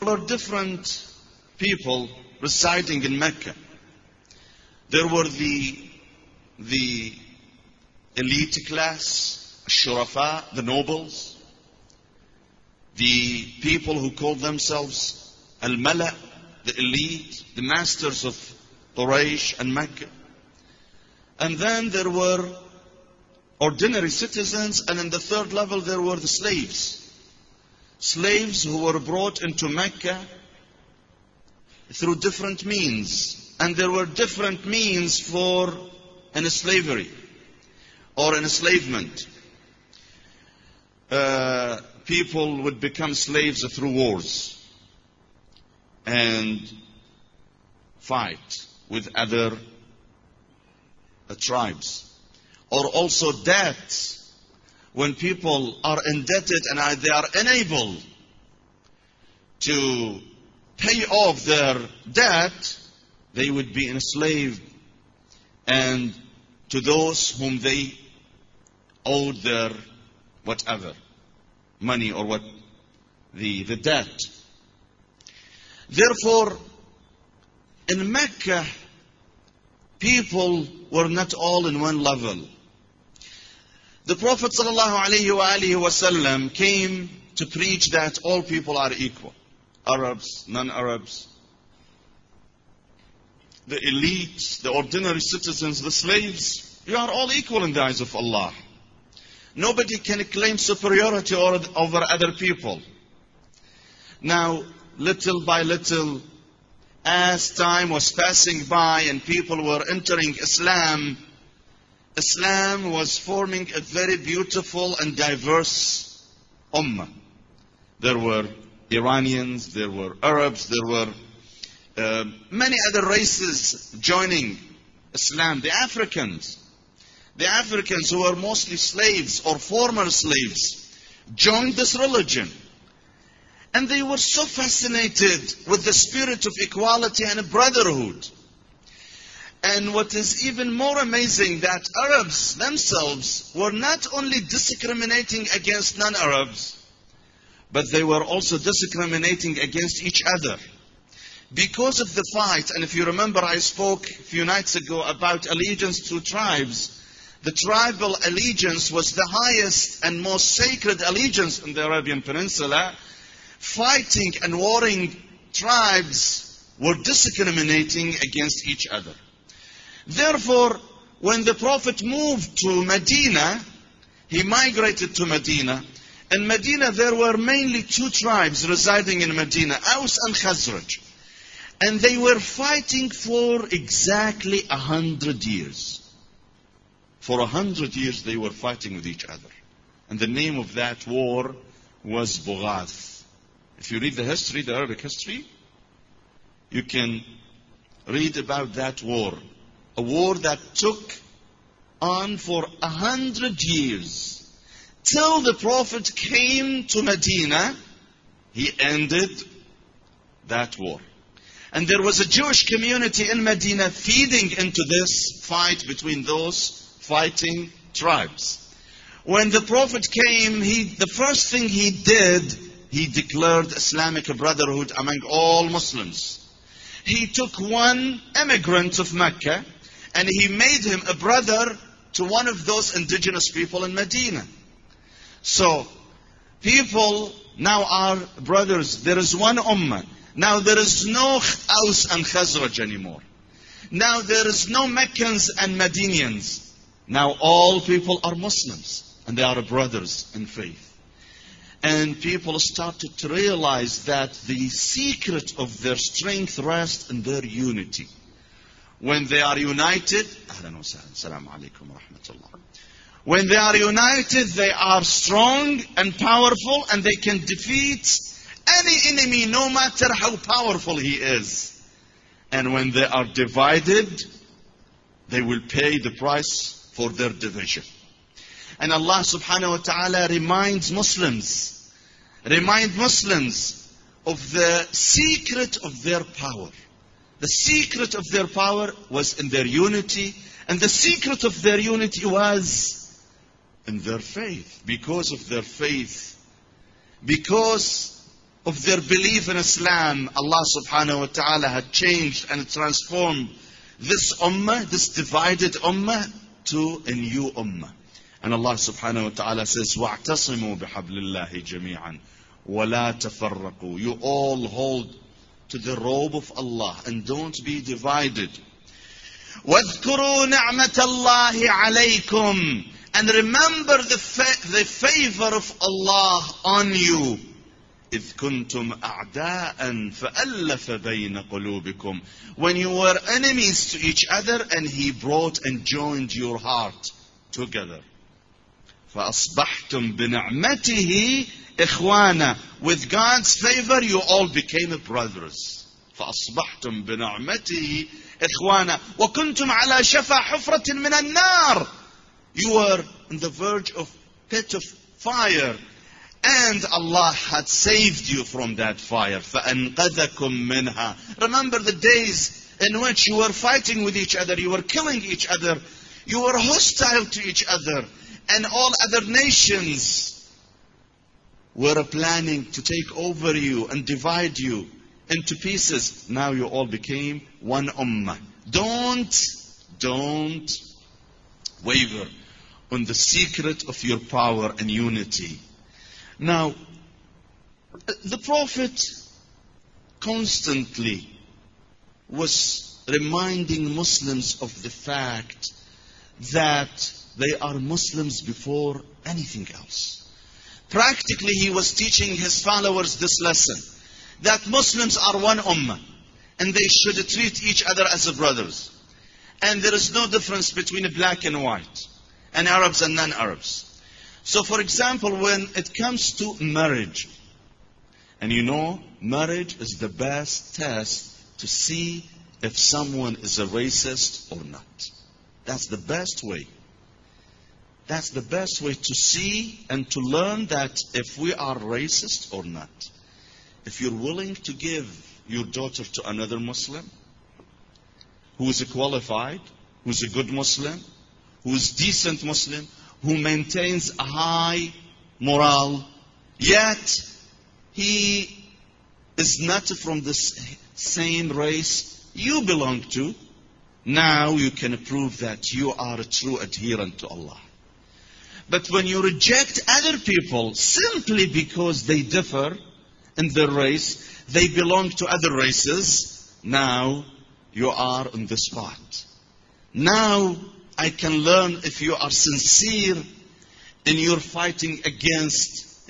were different people residing in Mecca. There were the elite class, Shurafa, the nobles, the people who called themselves Al-Mala, the elite, the masters of Quraysh and Mecca. And then there were ordinary citizens, and in the third level there were the slaves. Slaves who were brought into Mecca through different means. And there were different means for slavery or enslavement. People would become slaves through wars and fight with other tribes. Or also debt. When people are indebted and they are unable to pay off their debt, they would be enslaved and to those whom they owed their whatever, money or what the debt. Therefore, in Mecca, people were not all in one level. The Prophet ﷺ came to preach that all people are equal. Arabs, non-Arabs, the elites, the ordinary citizens, the slaves, you are all equal in the eyes of Allah. Nobody can claim superiority over other people. Now, little by little, as time was passing by and people were entering Islam, Islam was forming a very beautiful and diverse ummah. There were Iranians, there were Arabs, there were many other races joining Islam. The Africans who were mostly slaves or former slaves, joined this religion. And they were so fascinated with the spirit of equality and brotherhood. And what is even more amazing, that Arabs themselves were not only discriminating against non-Arabs, but they were also discriminating against each other. Because of the fight, and if you remember I spoke a few nights ago about allegiance to tribes. The tribal allegiance was the highest and most sacred allegiance in the Arabian Peninsula. Fighting and warring tribes were discriminating against each other. Therefore, when the Prophet moved to Medina, he migrated to Medina. In Medina, there were mainly two tribes residing in Medina, Aus and Khazraj. And they were fighting for exactly 100 years. For 100 years, they were fighting with each other. And the name of that war was Bughath. If you read the history, the Arabic history, you can read about that war. A war that took on for 100 years. Till the Prophet came to Medina, he ended that war. And there was a Jewish community in Medina feeding into this fight between those fighting tribes. When the Prophet came, the first thing he did, he declared Islamic brotherhood among all Muslims. He took one immigrant of Mecca and he made him a brother to one of those indigenous people in Medina. So, people now are brothers. There is one ummah. Now there is no Aus and Khazraj anymore. Now there is no Meccans and Medinians. Now all people are Muslims and they are brothers in faith. And people started to realize that the secret of their strength rests in their unity. When they are united, when they are united, they are strong and powerful and they can defeat any enemy, no matter how powerful he is. And when they are divided, they will pay the price for their division. And Allah subhanahu wa ta'ala reminds Muslims of the secret of their power. The secret of their power was in their unity, and the secret of their unity was in their faith. Because of their faith, because of their belief in Islam, Allah subhanahu wa ta'ala had changed and transformed this ummah, this divided ummah, to a new ummah. And Allah subhanahu wa ta'ala says, وَاعْتَصِمُوا بِحَبْلِ اللَّهِ جَمِيعًا وَلَا تَفَرَّقُوا. You all hold to the robe of Allah and don't be divided. وَاذْكُرُوا نِعْمَةَ اللَّهِ عَلَيْكُمْ. And remember the favor of Allah on you. إِذْ كُنْتُمْ أَعْدَاءً فَأَلَّفَ بَيْنَ قُلُوبِكُمْ. When you were enemies to each other and He brought and joined your heart together. فَأَصْبَحْتُمْ بِنِعْمَتِهِ إِخْوَانًا. With God's favor you all became brothers. فَأَصْبَحْتُمْ بِنِعْمَتِهِ إِخْوَانًا وَكُنْتُمْ عَلَى شَفَا حُفْرَةٍ مِنَ النَّارِ. You were on the verge of pit of fire, and Allah had saved you from that fire. فَأَنْقَذَكُمْ مِنْهَا. Remember the days in which you were fighting with each other, you were killing each other, you were hostile to each other, and all other nations were planning to take over you and divide you into pieces. Now you all became one ummah. Don't waver on the secret of your power and unity. Now, the Prophet constantly was reminding Muslims of the fact that they are Muslims before anything else. Practically, he was teaching his followers this lesson, that Muslims are one ummah, and they should treat each other as brothers. And there is no difference between black and white, and Arabs and non-Arabs. So, for example, when it comes to marriage, and you know, marriage is the best test to see if someone is a racist or not. That's the best way. That's the best way to see and to learn that if we are racist or not. If you're willing to give your daughter to another Muslim, who is qualified, who is a good Muslim, who is decent Muslim, who maintains a high morale, yet he is not from the same race you belong to, now you can prove that you are a true adherent to Allah. But when you reject other people simply because they differ in their race, they belong to other races, now you are on the spot. Now I can learn if you are sincere in your fight against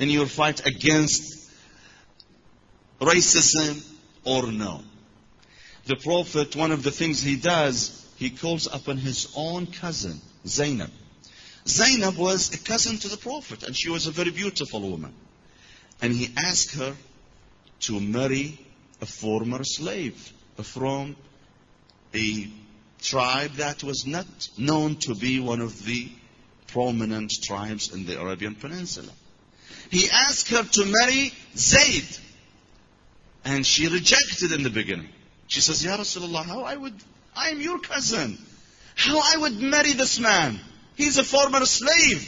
racism or no. The Prophet, one of the things he does, he calls upon his own cousin, Zainab. Zainab was a cousin to the Prophet, and she was a very beautiful woman. And he asked her to marry a former slave from a tribe that was not known to be one of the prominent tribes in the Arabian Peninsula. He asked her to marry Zayd, and she rejected in the beginning. She says, Ya Rasulullah, I am your cousin. How I would marry this man? He's a former slave.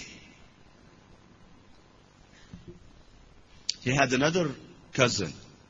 He had another cousin.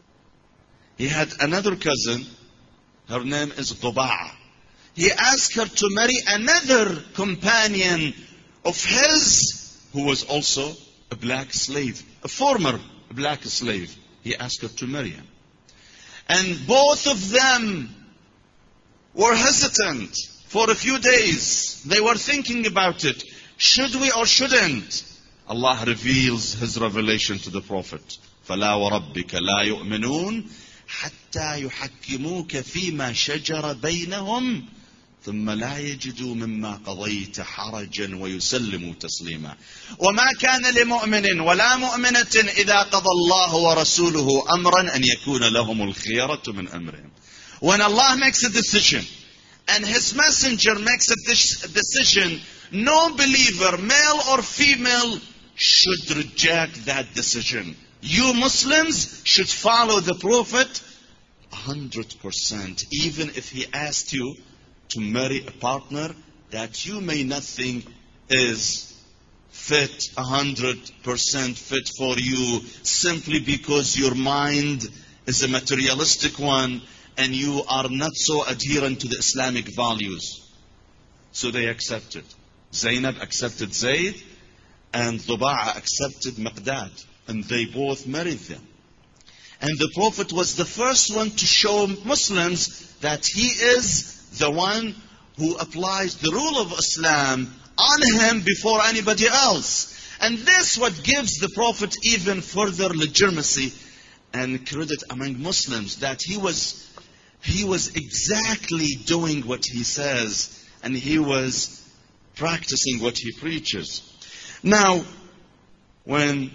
Her name is Duba'a. He asked her to marry another companion of his who was also a black slave, a former black slave. He asked her to marry him. And both of them were hesitant for a few days. They were thinking about it. Should we or shouldn't? Allah reveals His revelation to the Prophet. فَلَا وَرَبِّكَ لَا يُؤْمِنُونَ حَتَّى يُحَكِّمُوكَ فِي مَا شَجَرَ بَيْنَهُمْ ثم لا يجدوا مما قضيت حرجا ويسلموا تسليما وما كان لمؤمن ولا مؤمنة إذا قضى الله ورسوله أمرا أن يكون لهم الخيرة من أمرهم. When Allah makes a decision and His messenger makes a decision, no believer, male or female, should reject that decision. You Muslims should follow the Prophet 100%, even if he asked you to marry a partner that you may not think is fit, 100% fit for you, simply because your mind is a materialistic one and you are not so adherent to the Islamic values. So they accepted. Zainab accepted Zayd, and Duba'a accepted Miqdad, and they both married them. And the Prophet was the first one to show Muslims that he is the one who applies the rule of Islam on him before anybody else. And this what gives the Prophet even further legitimacy and credit among Muslims, that he was exactly doing what he says, and he was practicing what he preaches. Now, when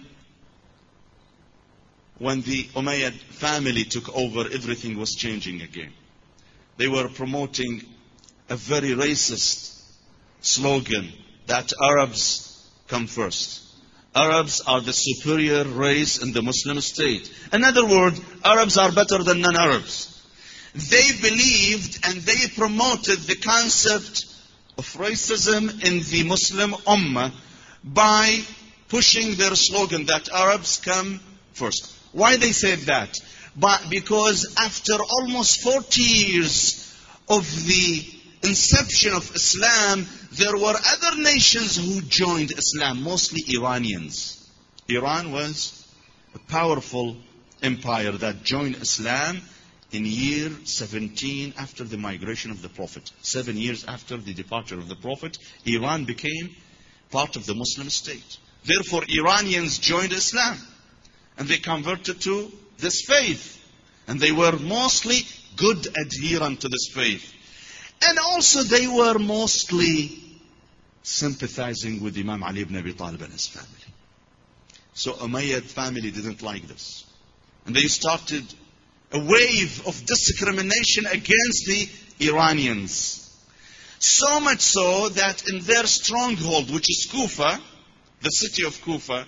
the Umayyad family took over, everything was changing again. They were promoting a very racist slogan that Arabs come first. Arabs are the superior race in the Muslim state. In other words, Arabs are better than non-Arabs. They believed and they promoted the concept of racism in the Muslim Ummah by pushing their slogan that Arabs come first. Why they said that? Because after almost 40 years of the inception of Islam, there were other nations who joined Islam, mostly Iranians. Iran was a powerful empire that joined Islam in year 17 after the migration of the Prophet. 7 years after the departure of the Prophet, Iran became part of the Muslim state. Therefore, Iranians joined Islam, and they converted to this faith. And they were mostly good adherent to this faith. And also they were mostly sympathizing with Imam Ali ibn Abi Talib and his family. So Umayyad family didn't like this. And they started a wave of discrimination against the Iranians. So much so that in their stronghold, which is Kufa, the city of Kufa,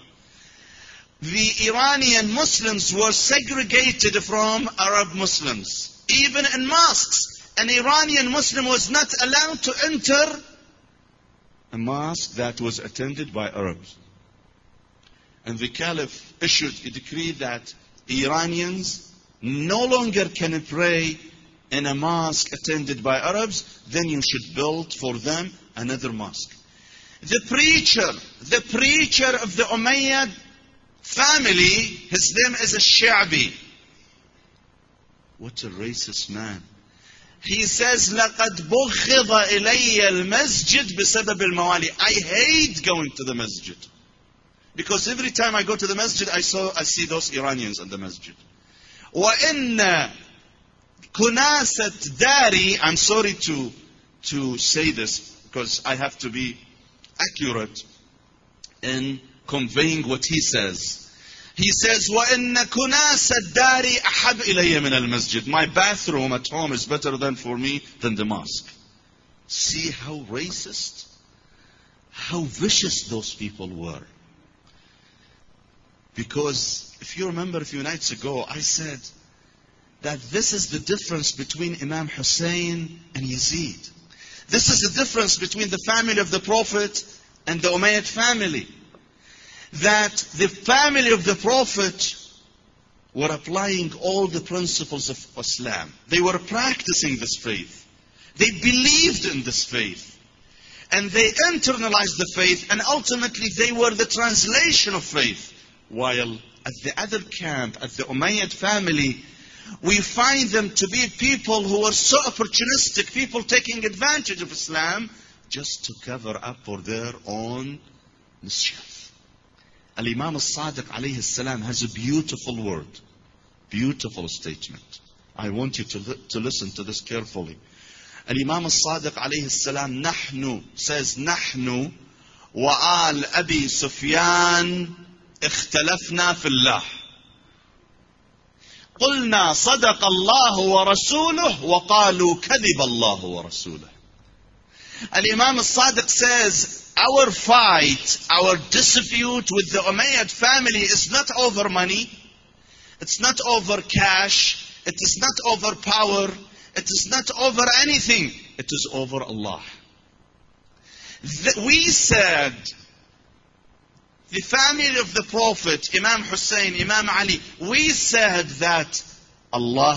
the Iranian Muslims were segregated from Arab Muslims. Even in mosques, an Iranian Muslim was not allowed to enter a mosque that was attended by Arabs. And the Caliph issued a decree that Iranians no longer can pray in a mosque attended by Arabs, then you should build for them another mosque. The preacher of the Umayyad family, his name is Al-Sha'bi. What a racist man. He says, لَقَدْ بُغِّضَ إِلَيَّ الْمَسْجِدِ بِسَبَبِ الْمَوَالِي. I hate going to the masjid. Because every time I go to the masjid, I see those Iranians in the masjid. وَإِنَّ كُنَاسَةْ دَارِي. I'm sorry to say this, because I have to be accurate in conveying what he says. He says, وَإِنَّ كُنَاسَ الدَّارِ أَحَبْ إِلَيَّ مِنَ الْمَسْجِدِ. My bathroom at home is better for me than the mosque. See how racist, how vicious those people were. Because if you remember a few nights ago, I said that this is the difference between Imam Hussein and Yazid. This is the difference between the family of the Prophet and the Umayyad family. That the family of the Prophet were applying all the principles of Islam. They were practicing this faith. They believed in this faith. And they internalized the faith, and ultimately they were the translation of faith. While at the other camp, at the Umayyad family, we find them to be people who were so opportunistic, people taking advantage of Islam just to cover up for their own mischief. Al-Imam al-Sadiq alayhi salam has a beautiful word, beautiful statement. I want you to listen to this carefully. Al-Imam al-Sadiq alayhi salam, نحن, says, نحن وآل أبي سفيان اختلفنا في الله. قلنا صدق الله ورسوله وقالوا كذب الله ورسوله. Al-Imam al-Sadiq says, our fight, our dispute with the Umayyad family is not over money. It's not over cash. It is not over power. It is not over anything. It is over Allah. We said the family of the Prophet, Imam Hussein, Imam Ali, we said that Allah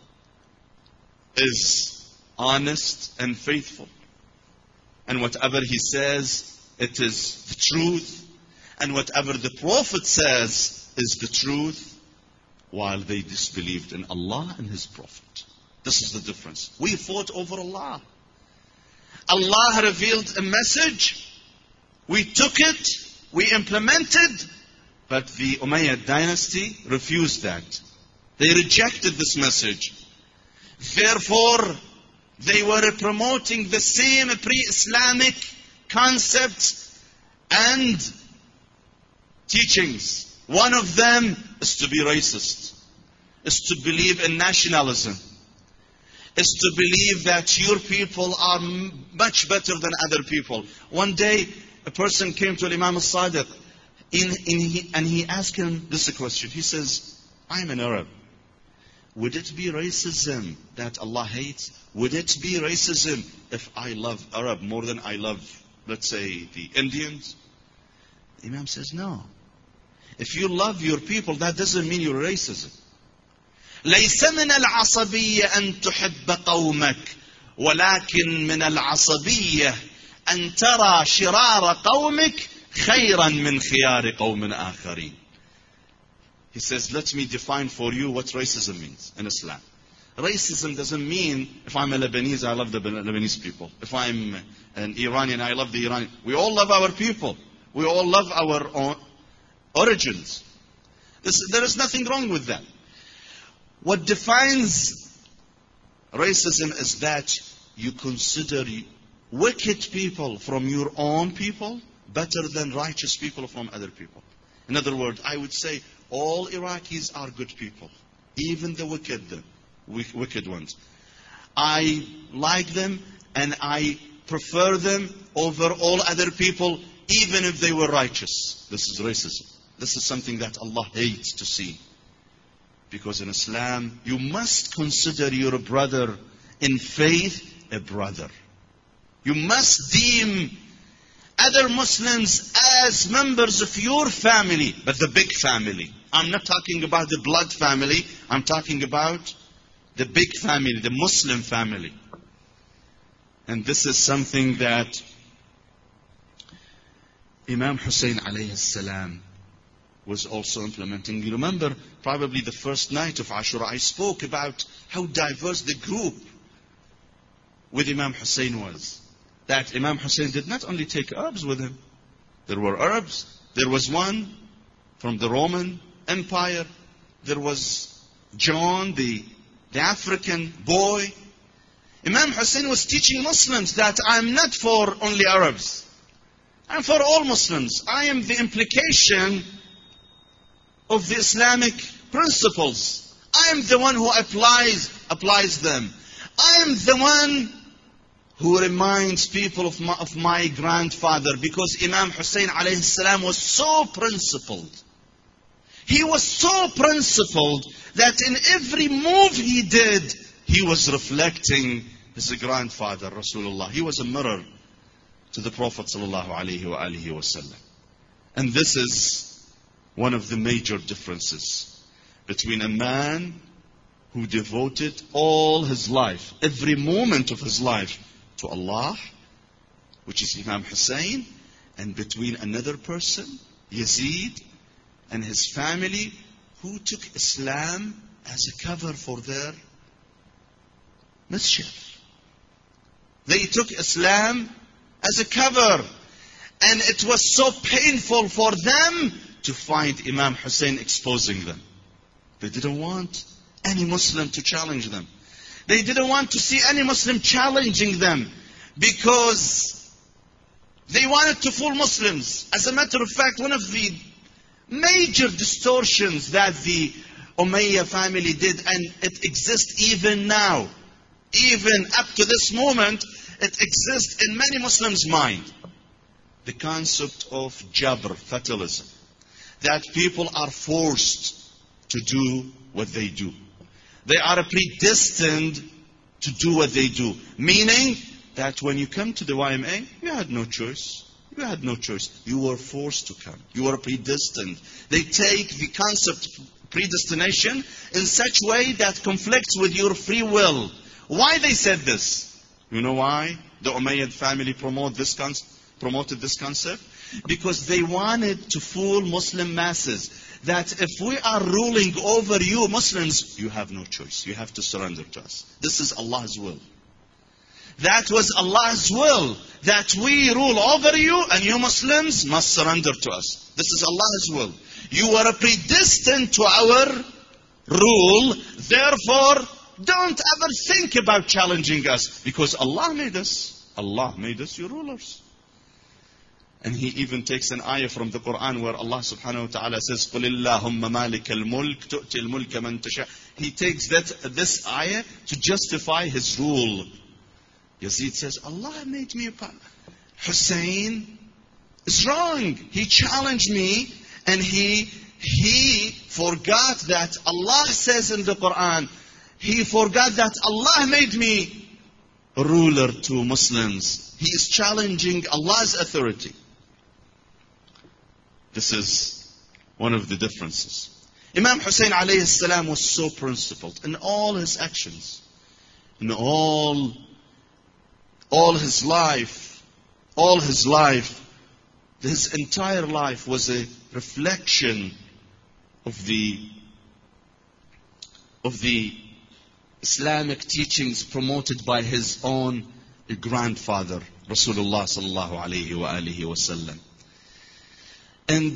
is honest and faithful. And whatever He says, it is the truth. And whatever the Prophet says is the truth, while they disbelieved in Allah and His Prophet. This is the difference. We fought over Allah. Allah revealed a message. We took it. We implemented. But the Umayyad dynasty refused that. They rejected this message. Therefore, they were promoting the same pre-Islamic concepts and teachings. One of them is to be racist, is to believe in nationalism, is to believe that your people are much better than other people. One day, a person came to Imam al-Sadiq and he asked him this question. He says, I'm an Arab. Would it be racism that Allah hates? Would it be racism if I love Arab more than I love, let's say, the Indians? The Imam says, no. If you love your people, that doesn't mean you're racism. ليس من العصبية أن تحب قومك ولكن من العصبية أن ترى شرار قومك خيرا من خيار قوم آخرين. He says, let me define for you what racism means in Islam. Racism doesn't mean if I'm a Lebanese, I love the Lebanese people. If I'm an Iranian, I love the Iranian. We all love our people. We all love our own origins. There is nothing wrong with that. What defines racism is that you consider wicked people from your own people better than righteous people from other people. In other words, I would say all Iraqis are good people, even the wicked ones. I like them and I prefer them over all other people, even if they were righteous. This is racism. This is something that Allah hates to see. Because in Islam, you must consider your brother in faith a brother. You must deem other Muslims as members of your family, but the big family. I'm not talking about the blood family. I'm talking about the big family, the Muslim family. And this is something that Imam Hussein alayhi salam was also implementing. You remember, probably the first night of Ashura, I spoke about how diverse the group with Imam Hussein was. That Imam Hussein did not only take Arabs with him. There were Arabs. There was one from the Roman Empire. There was John, the African boy. Imam Hussein was teaching Muslims that I'm not for only Arabs. I'm for all Muslims. I am the implication of the Islamic principles. I am the one who applies them. I am the one who reminds people of my grandfather, because Imam Hussein alayhi salam was so principled. He was so principled that in every move he did, he was reflecting his grandfather, Rasulullah. He was a mirror to the Prophet sallallahu alaihi wasallam. And this is one of the major differences between a man who devoted all his life, every moment of his life, to Allah, which is Imam Hussein, and between another person, Yazid, and his family, who took Islam as a cover for their mischief. They took Islam as a cover, and it was so painful for them to find Imam Hussein exposing them. They didn't want any Muslim to challenge them. They didn't want to see any Muslim challenging them, because they wanted to fool Muslims. As a matter of fact, one of the major distortions that the Umayyad family did, and it exists even now, even up to this moment, it exists in many Muslims' mind. The concept of Jabr, fatalism. That people are forced to do what they do. They are predestined to do what they do. Meaning that when you come to the YMA, you had no choice. You had no choice. You were forced to come. You were predestined. They take the concept predestination in such way that conflicts with your free will. Why they said this? You know why the Umayyad family promoted this concept? Because they wanted to fool Muslim masses that if we are ruling over you Muslims, you have no choice. You have to surrender to us. This is Allah's will. That was Allah's will, that we rule over you and you Muslims must surrender to us. This is Allah's will. You are predestined to our rule, therefore don't ever think about challenging us, because Allah made us. Allah made us your rulers. And He even takes an ayah from the Quran where Allah subhanahu wa ta'ala says, قُلِ اللَّهُمَّ مَالِكَ الْمُلْكِ تُؤْتِ الْمُلْكَ مَنْ تَشَاءُ. He takes this ayah to justify His rule. Yazid says, Allah made me a part. Hussein is wrong. He challenged me and he forgot that Allah says in the Quran, he forgot that Allah made me a ruler to Muslims. He is challenging Allah's authority. This is one of the differences. Imam Hussein alayhi salam was so principled in all his actions, in all his life, his entire life was a reflection of the Islamic teachings promoted by his own grandfather, Rasulullah sallallahu alayhi wa alihi wasallam. And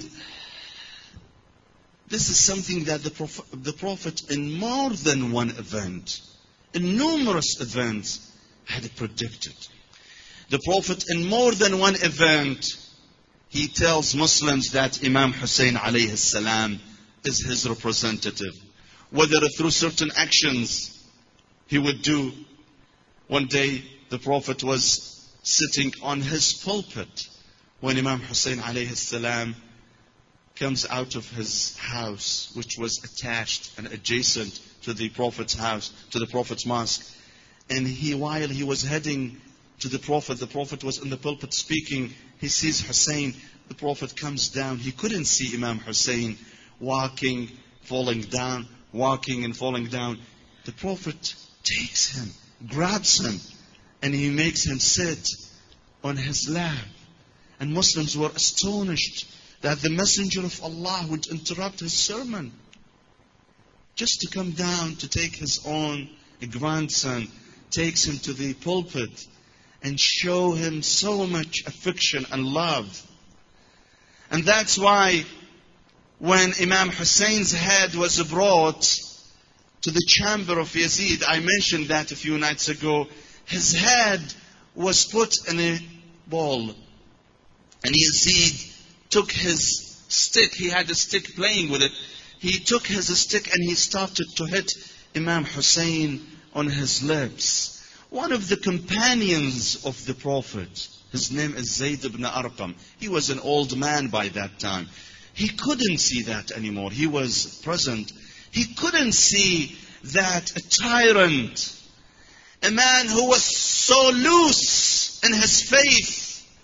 this is something that the Prophet in more than one event, in numerous events, had predicted. The Prophet in more than one event, he tells Muslims that Imam Hussein alayhi salam is his representative. Whether through certain actions he would do. One day the Prophet was sitting on his pulpit when Imam Hussein alayhi salam comes out of his house, which was attached and adjacent to the Prophet's house, to the Prophet's mosque. And while he was heading to the Prophet was in the pulpit speaking, he sees Hussein. The Prophet comes down. He couldn't see Imam Hussein walking, falling down, walking and falling down. The Prophet takes him, grabs him, and he makes him sit on his lap. And Muslims were astonished that the Messenger of Allah would interrupt his sermon just to come down to take his own grandson, takes him to the pulpit and show him so much affection and love. And that's why when Imam Hussein's head was brought to the chamber of Yazid, I mentioned that a few nights ago, his head was put in a bowl. And Yazid took his stick, he had a stick playing with it. He took his stick and he started to hit Imam Hussein on his lips. One of the companions of the Prophet, his name is Zayd ibn Arqam. He was an old man by that time. He couldn't see that anymore. He was present. He couldn't see that a tyrant, a man who was so loose in his faith,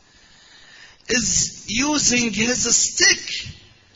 is using his stick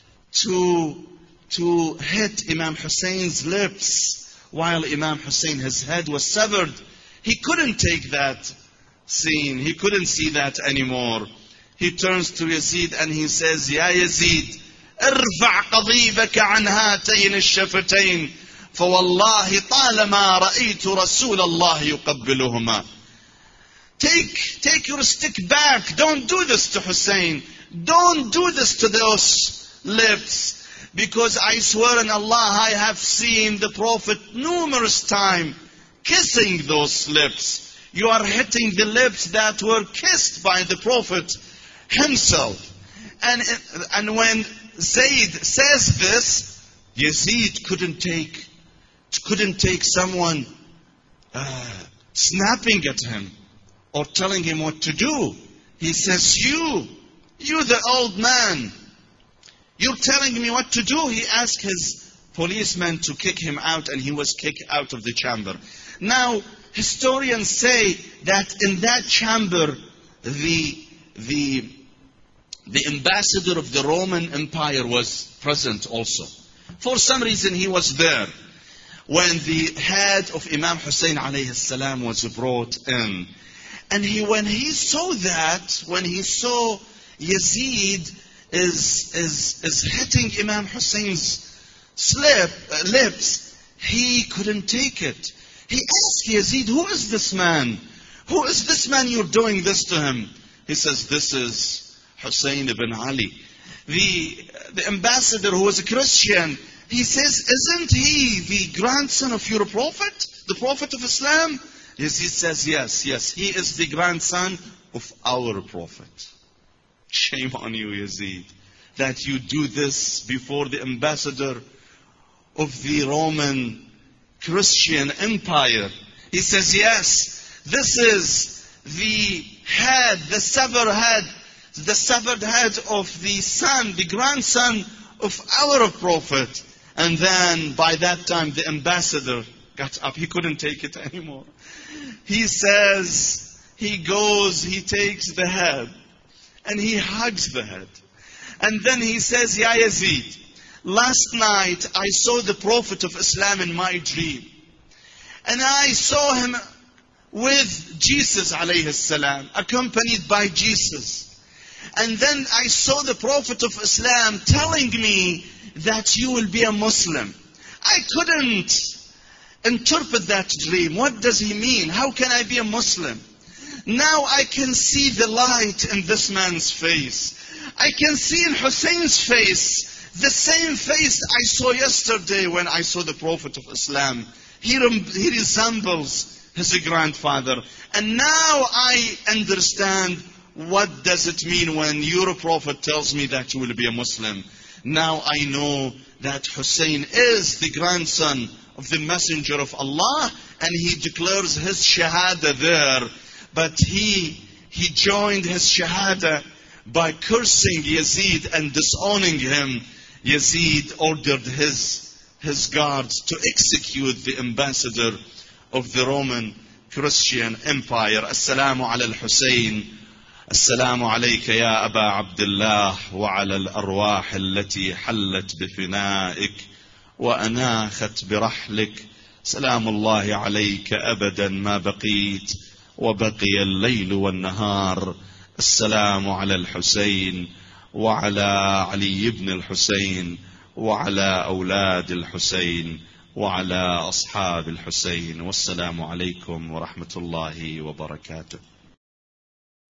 to hit Imam Hussein's lips while Imam Hussein, his head was severed. He couldn't take that scene. He couldn't see that anymore. He turns to Yazid and he says, Ya Yazid, ارفع قضيبك عن هاتين الشفتين فوالله طالما رأيت رسول الله يقبلهما. Take your stick back. Don't do this to Hussein. Don't do this to those lips. Because I swear in Allah, I have seen the Prophet numerous times kissing those lips. You are hitting the lips that were kissed by the Prophet himself. And when Zayd says this, Yazid couldn't take someone snapping at him or telling him what to do. He says, you the old man, you're telling me what to do. He asked his policeman to kick him out, and he was kicked out of the chamber. Now, historians say that in that chamber, the the ambassador of the Roman Empire was present also. For some reason he was there when the head of Imam Hussein alayhi salam was brought in. And when he saw Yazid is hitting Imam Hussein's lips, he couldn't take it. He asked Yazid, who is this man? Who is this man you're doing this to him? He says, this is Hussein ibn Ali. The ambassador who was a Christian, he says, isn't he the grandson of your prophet? The prophet of Islam? Yazid says, yes, he is the grandson of our prophet. Shame on you, Yazid, that you do this before the ambassador of the Roman Christian Empire. He says, yes, this is the head, the severed head of the son, the grandson of our prophet. And then by that time the ambassador got up. He couldn't take it anymore. He says, he takes the head and he hugs the head. And then he says, Ya Yazid, last night I saw the Prophet of Islam in my dream. And I saw him with Jesus alayhi salam, accompanied by Jesus. And then I saw the Prophet of Islam telling me that you will be a Muslim. I couldn't interpret that dream. What does he mean? How can I be a Muslim? Now I can see the light in this man's face. I can see in Hussein's face the same face I saw yesterday when I saw the Prophet of Islam. He resembles his grandfather. And now I understand what does it mean when your Prophet tells me that you will be a Muslim. Now I know that Hussein is the grandson of the Messenger of Allah, and he declares his Shahada there. But he joined his Shahada by cursing Yazid and disowning him. Yazid ordered his guards to execute the ambassador of the Roman Christian Empire. Assalamu ala al-Hussein. السلام عليك يا أبا عبد الله وعلى الأرواح التي حلت بفنائك وأناخت برحلك سلام الله عليك أبدا ما بقيت وبقي الليل والنهار. السلام على الحسين وعلى علي بن الحسين وعلى أولاد الحسين وعلى أصحاب الحسين. والسلام عليكم ورحمة الله وبركاته.